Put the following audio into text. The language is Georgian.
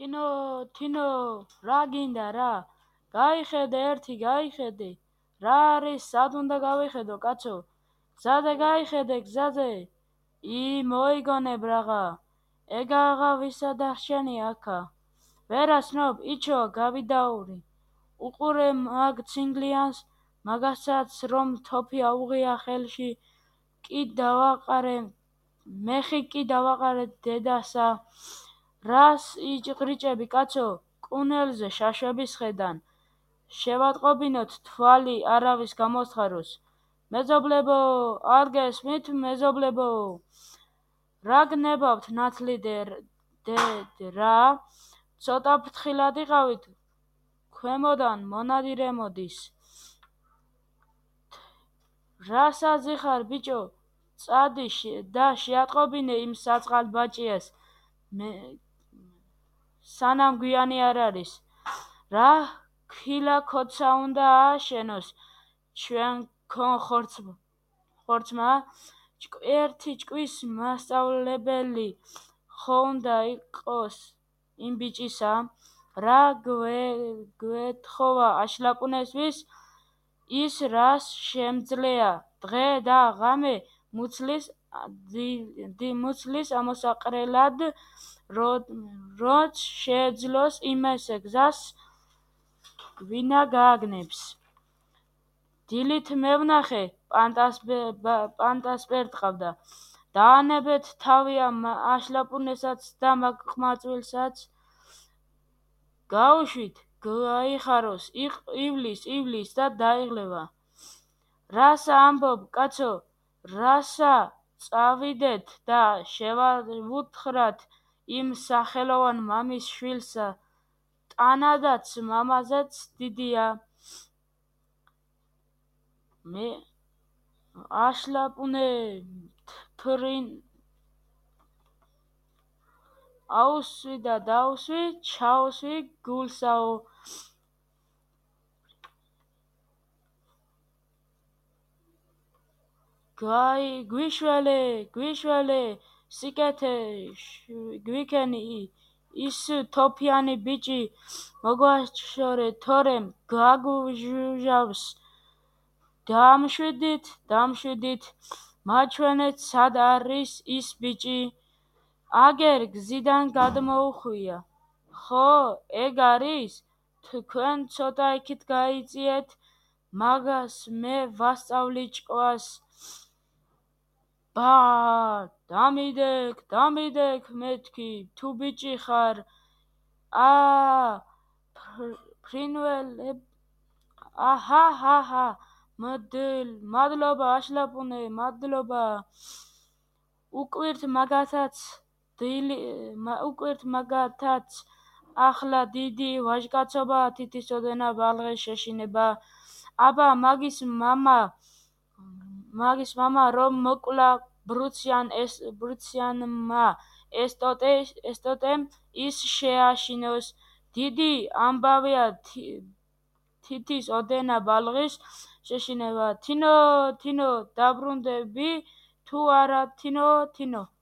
თინო, რა გინდა რა? გაიხედე ერთი, გაიხედე. რა არის, სად უნდა გავიხედო, კაცო? გზაზე გაიხედე, გზაზე. მოიგონებ რაღა. ეგაღა ვისა დარჩენი აქა. ვერასნობ, იჩო, გავიდაური. უყურე მაგ ცინგლიანს, მაგასაც რომ თოფი აუღია ხელში, მეხი კი დავაყარე დედასა. რას იჭღრიჭები, კაცო, კუნელზე შაშვების ხედან. შევატყობინოთ თვალი არავის გამოსხაროს. მეზობლებო, არ გესმით, მეზობლებო? რა გნებავთ ნათლი რა? ცოტა ფრთხილად იყავით, ქვემოდან მონადირე მოდის. რა საზი ხარ, ბიჭო? წადი და შეატყობინე იმ საწყალ ბაჭიას, სანამ გვიანი არ არის. რა ქილა ქოცა უნდა ააშენოს ჩვენ ხორცმა? ერთი ჭკვის მასწავლებელი ხო უნდა იყოს იმ ბიჭისა? რა გვეთხოვა აშლაპუნებისთვის? ის რას შემძლეა დღე და ღამე მუცლის ამოსაყრელად, როც შეეძლოს იმასე გზას ვინა გააგნებს. დილით მევნახე, პანტასპერ ტყავდა. დაანებეთ თავი ამ აშლაპუნესაც და მაგ-ყმაწვილსაც. გაუშვით, გაიხაროს, ივლის და დაიღლება. რასა ამბობ, კაცო, რასა? წავიდეთ და შევავუთხრათ იმ სახელოვან მამის შვილსა, ტანადაც მამაზეც დიდია. მე აშლაპუნე აუსვი და დაუსვი, ჩაუსვი გულსაო. გვიშველე, სიკეთე გვიქენი, ის თოფიანი ბიჭი მოგვაშორე, თორემ გაგვჟუჟავს. დამშვიდით, მაჩვენეთ სად არის ის ბიჭი. აგერ გზიდან გადმოუხვია. ხო, ეგ არის? თქვენ ცოტა იქით გაიწიეთ, მაგას მე ვასწავლი ჭკვას. ბა, დამიდექ მეთქი, თუ ბიჭი ხარ. ფრინველებ. აჰა, მადლობა, აშლაპუნე, მადლობა. უკვირთ მაგათაც ახლა დიდი ვაჟკაცობაა თითის ოდენა ბალღის შეშინება. აბა, მაგის მამა რომ მოკლა ბრუციანმა ესტოტემ, ის შეაშინოს. დიდი ამბავია თითის ოდენა ბალღის შეშინება. თინო, დაბრუნდები თუ არა, თინო?